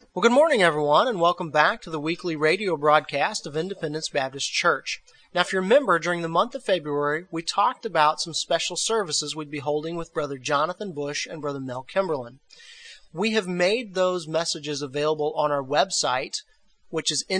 Well, good morning, everyone, and welcome back to the weekly radio broadcast of Independence Baptist Church. Now, if you remember, during the month of February, we talked about some special services we'd be holding with Brother Jonathan Bush and Brother Mel Kimberlin. We have made those messages available on our website, which is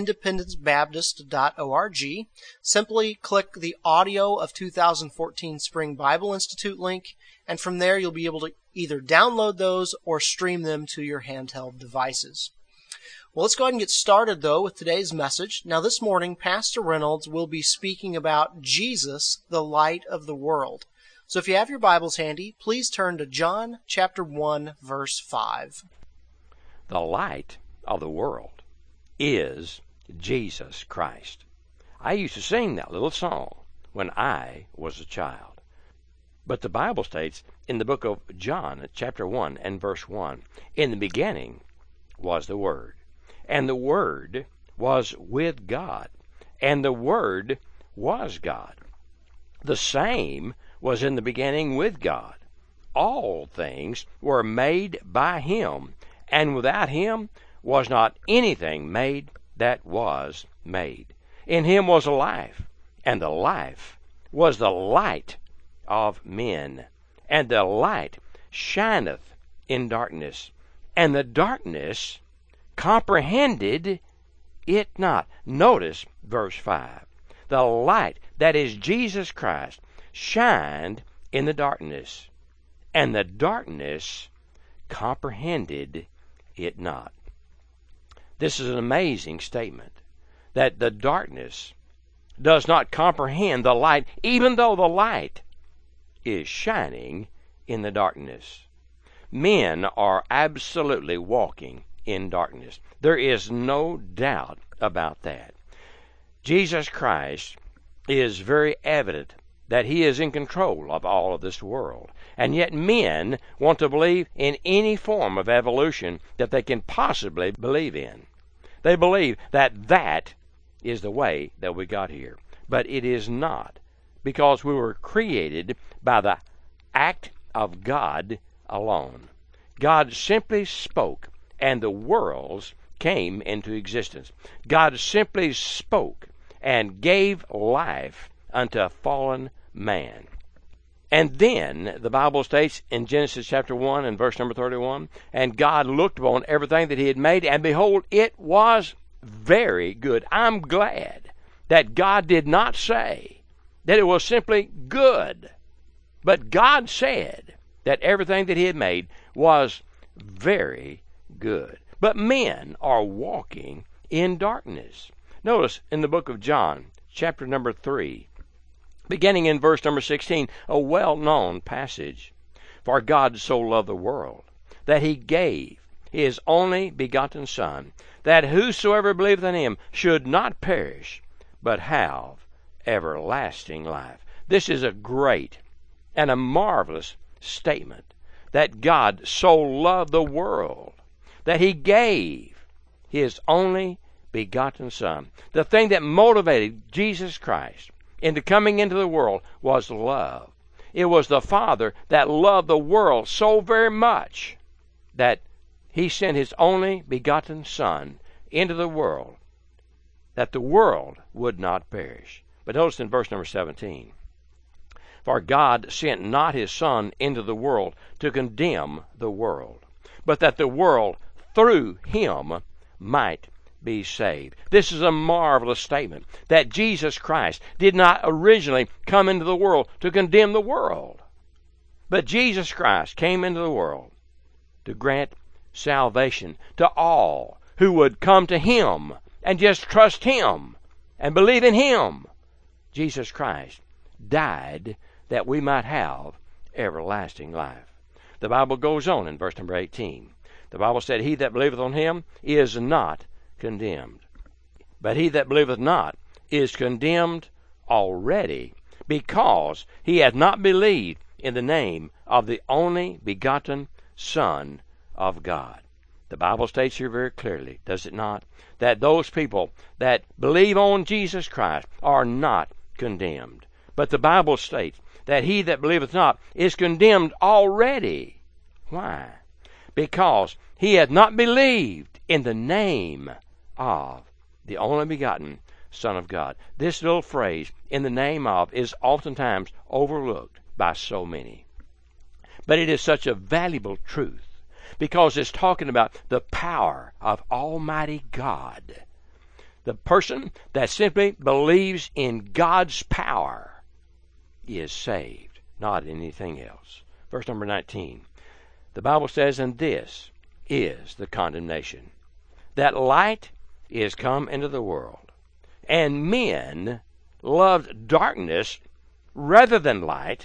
independencebaptist.org. Simply click the Audio of 2014 Spring Bible Institute link, and from there you'll be able to either download those or stream them to your handheld devices. Well, let's go ahead and get started, though, with today's message. Now, this morning, Pastor Reynolds will be speaking about Jesus, the light of the world. So if you have your Bibles handy, please turn to John chapter 1, verse 5. The light of the world is Jesus Christ. I used to sing that little song when I was a child. But the Bible states in the book of John, chapter 1 and verse 1, in the beginning was the Word. And the Word was with God, and the Word was God. The same was in the beginning with God. All things were made by Him, and without Him was not anything made that was made. In Him was life, and the life was the light of men. And the light shineth in darkness, and the darkness comprehended it not. Notice verse 5. The light, that is Jesus Christ, shined in the darkness, and the darkness comprehended it not. This is an amazing statement, that the darkness does not comprehend the light, even though the light is shining in the darkness. Men are absolutely walking in darkness. There is no doubt about that. Jesus Christ is very evident that He is in control of all of this world. And yet men want to believe in any form of evolution that they can possibly believe in. They believe that that is the way that we got here. But it is not, because we were created by the act of God alone. God simply spoke, and the worlds came into existence. God simply spoke and gave life unto fallen man. And then the Bible states in Genesis chapter 1 and verse number 31, and God looked upon everything that He had made, and behold, it was very good. I'm glad that God did not say that it was simply good, but God said that everything that He had made was very good. But men are walking in darkness. Notice in the book of John, chapter number 3, beginning in verse number 16, a well-known passage. For God so loved the world, that He gave His only begotten Son, that whosoever believeth in Him should not perish, but have everlasting life. This is a great and a marvelous statement, that God so loved the world that He gave His only begotten Son. The thing that motivated Jesus Christ into coming into the world was love. It was the Father that loved the world so very much that He sent His only begotten Son into the world, that the world would not perish. But notice in verse number 17, for God sent not His Son into the world to condemn the world, but that the world through Him might be saved. This is a marvelous statement, that Jesus Christ did not originally come into the world to condemn the world, but Jesus Christ came into the world to grant salvation to all who would come to Him and just trust Him and believe in Him. Jesus Christ died that we might have everlasting life. The Bible goes on in verse number 18. The Bible said, he that believeth on Him is not condemned, but he that believeth not is condemned already, because he hath not believed in the name of the only begotten Son of God. The Bible states here very clearly, does it not, that those people that believe on Jesus Christ are not condemned. But the Bible states that he that believeth not is condemned already. Why? Because he hath not believed in the name of the only begotten Son of God. This little phrase, in the name of, is oftentimes overlooked by so many. But it is such a valuable truth because it's talking about the power of Almighty God. The person that simply believes in God's power is saved, not anything else. Verse number 19. The Bible says, and this is the condemnation, that light is come into the world, and men loved darkness rather than light,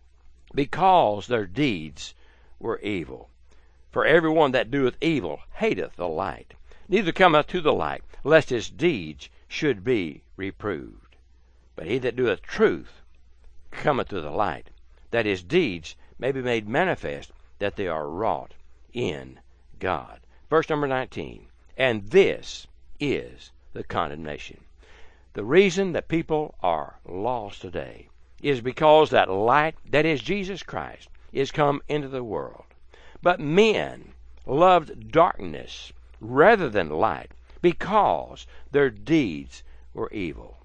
because their deeds were evil. For everyone that doeth evil hateth the light, neither cometh to the light, lest his deeds should be reproved. But he that doeth truth cometh to the light, that his deeds may be made manifest, that they are wrought in God. Verse number 19, and this is the condemnation. The reason that people are lost today is because that light, that is Jesus Christ, is come into the world. But men loved darkness rather than light because their deeds were evil.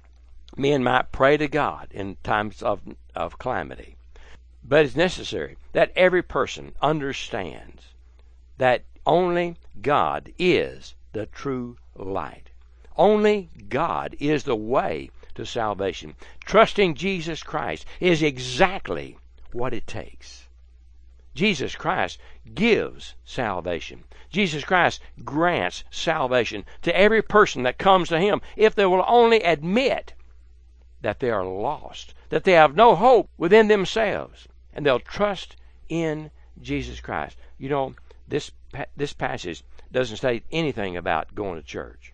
Men might pray to God in times of calamity, but it's necessary that every person understands that only God is the true light. Only God is the way to salvation. Trusting Jesus Christ is exactly what it takes. Jesus Christ gives salvation. Jesus Christ grants salvation to every person that comes to Him if they will only admit that they are lost, that they have no hope within themselves, and they'll trust in Jesus Christ. You know, this passage doesn't say anything about going to church.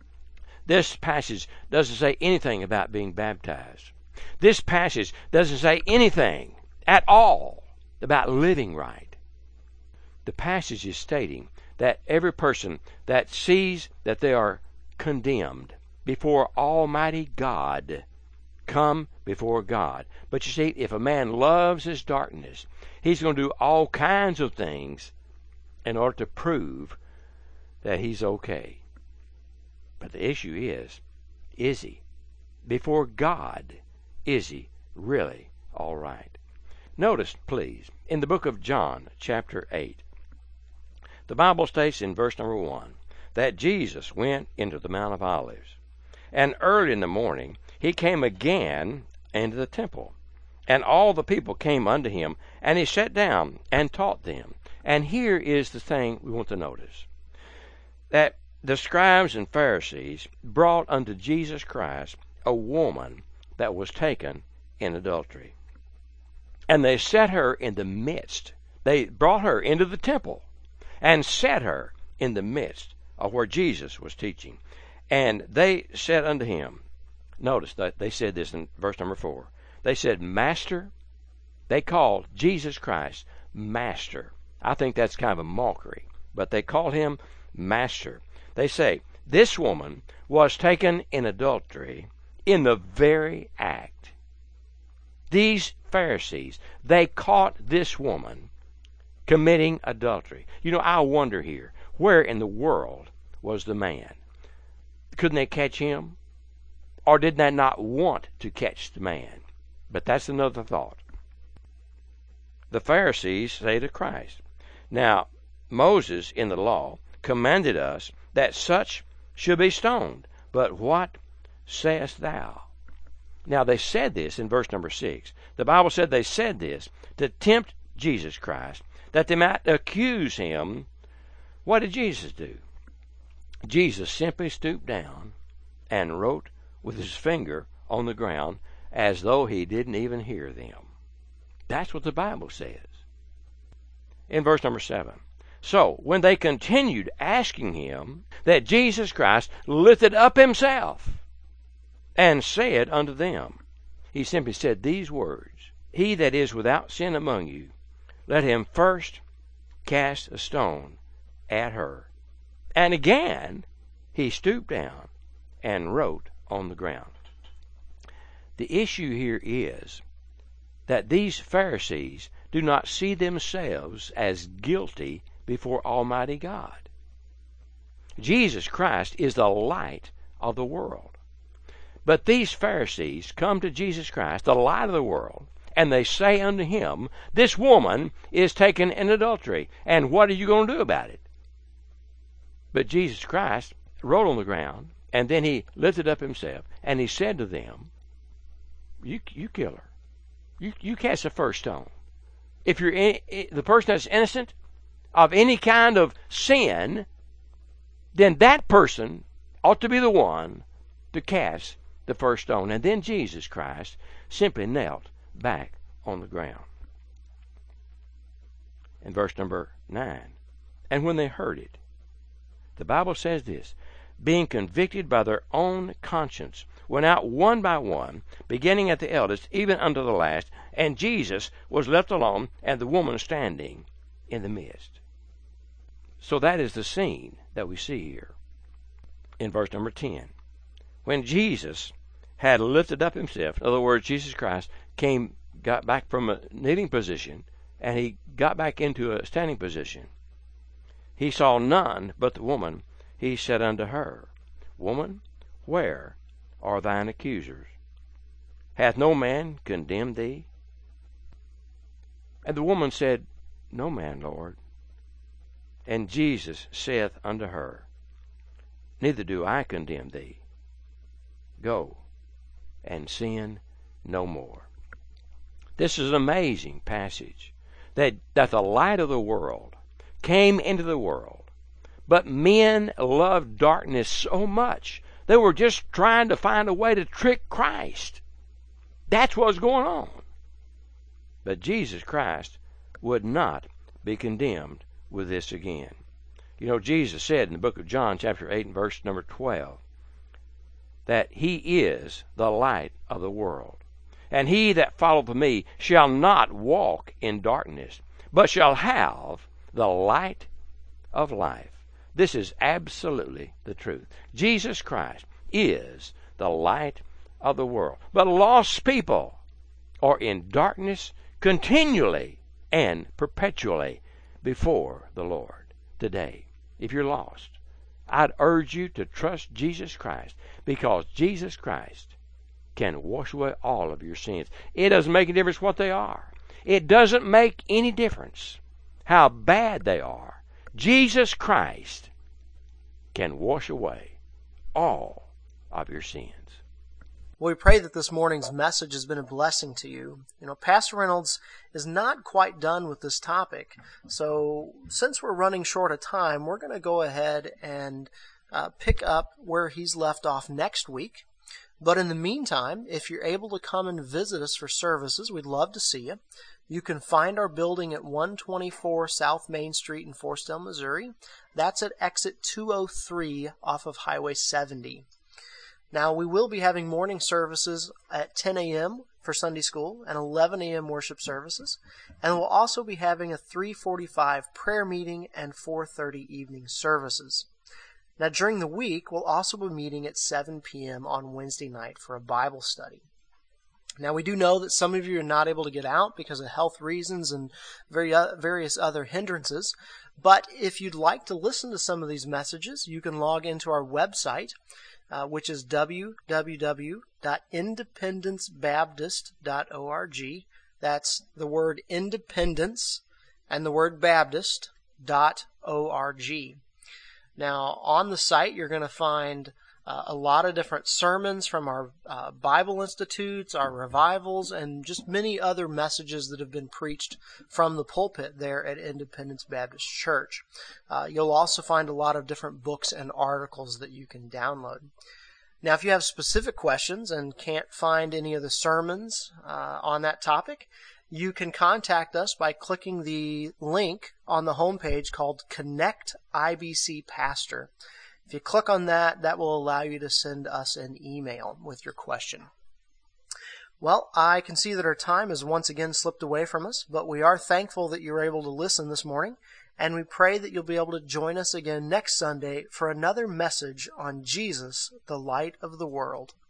This passage doesn't say anything about being baptized. This passage doesn't say anything at all about living right. The passage is stating that every person that sees that they are condemned before Almighty God come before God. But you see, if a man loves his darkness, he's going to do all kinds of things in order to prove that he's okay. But the issue is he? Before God, is he really all right? Notice, please, in the book of John, chapter 8, the Bible states in verse number 1 that Jesus went into the Mount of Olives, and early in the morning he came again into the temple, and all the people came unto him, and he sat down and taught them. And here is the thing we want to notice, that the scribes and Pharisees brought unto Jesus Christ a woman that was taken in adultery. And they set her in the midst. They brought her into the temple and set her in the midst of where Jesus was teaching. And they said unto him, notice that they said this in verse number 4. They said, Master. They called Jesus Christ Master. I think that's kind of a mockery, but they called him Master. They say, this woman was taken in adultery in the very act. These Pharisees, they caught this woman committing adultery. You know, I wonder here, where in the world was the man? Couldn't they catch him? Or did they not want to catch the man? But that's another thought. The Pharisees say to Christ, now, Moses in the law commanded us that such should be stoned. But what sayest thou? Now, they said this in verse number 6. The Bible said they said this to tempt Jesus Christ, that they might accuse him. What did Jesus do? Jesus simply stooped down and wrote with his finger on the ground as though he didn't even hear them. That's what the Bible says. In verse number 7. So, when they continued asking him, that Jesus Christ lifted up himself and said unto them, he simply said these words, He that is without sin among you, let him first cast a stone at her. And again, he stooped down and wrote on the ground. The issue here is that these Pharisees do not see themselves as guilty before Almighty God. Jesus Christ is the light of the world. But these Pharisees come to Jesus Christ, the light of the world, and they say unto him, this woman is taken in adultery, and what are you going to do about it? But Jesus Christ rolled on the ground, and then he lifted up himself, and he said to them, you kill her. You cast the first stone. If you're the person that's innocent of any kind of sin, then that person ought to be the one to cast the first stone. And then Jesus Christ simply knelt back on the ground. In verse number 9, and when they heard it, the Bible says this, being convicted by their own conscience, went out one by one, beginning at the eldest, even unto the last, and Jesus was left alone, and the woman standing in the midst. So that is the scene that we see here in verse number 10. When Jesus had lifted up himself, in other words, Jesus Christ got back from a kneeling position, and he got back into a standing position. He saw none but the woman. He said unto her, Woman, where are thine accusers? Hath no man condemned thee? And the woman said, No man, Lord. And Jesus saith unto her, Neither do I condemn thee. Go, and sin no more. This is an amazing passage, that the light of the world came into the world, but men loved darkness so much, they were just trying to find a way to trick Christ. That's what's going on. But Jesus Christ would not be condemned with this again. You know, Jesus said in the book of John, chapter 8, and verse number 12, that he is the light of the world. And he that followeth me shall not walk in darkness, but shall have the light of life. This is absolutely the truth. Jesus Christ is the light of the world. But lost people are in darkness continually and perpetually before the Lord today. If you're lost, I'd urge you to trust Jesus Christ, because Jesus Christ can wash away all of your sins. It doesn't make any difference what they are. It doesn't make any difference how bad they are. Jesus Christ can wash away all of your sins. Well, we pray that this morning's message has been a blessing to you. You know, Pastor Reynolds is not quite done with this topic. So since we're running short of time, we're going to go ahead and pick up where he's left off next week. But in the meantime, if you're able to come and visit us for services, we'd love to see you. You can find our building at 124 South Main Street in Forestdale, Missouri. That's at exit 203 off of Highway 70. Now, we will be having morning services at 10 a.m. for Sunday school and 11 a.m. worship services. And we'll also be having a 3:45 prayer meeting and 4:30 evening services. Now, during the week, we'll also be meeting at 7 p.m. on Wednesday night for a Bible study. Now, we do know that some of you are not able to get out because of health reasons and various other hindrances. But if you'd like to listen to some of these messages, you can log into our website, which is www.independencebaptist.org. That's the word independence and the word Baptist.org. Now, on the site, you're going to find a lot of different sermons from our Bible Institutes, our revivals, and just many other messages that have been preached from the pulpit there at Independence Baptist Church. You'll also find a lot of different books and articles that you can download. Now, if you have specific questions and can't find any of the sermons on that topic, you can contact us by clicking the link on the homepage called Connect IBC Pastor. If you click on that, that will allow you to send us an email with your question. Well, I can see that our time has once again slipped away from us, but we are thankful that you were able to listen this morning, and we pray that you'll be able to join us again next Sunday for another message on Jesus, the light of the world.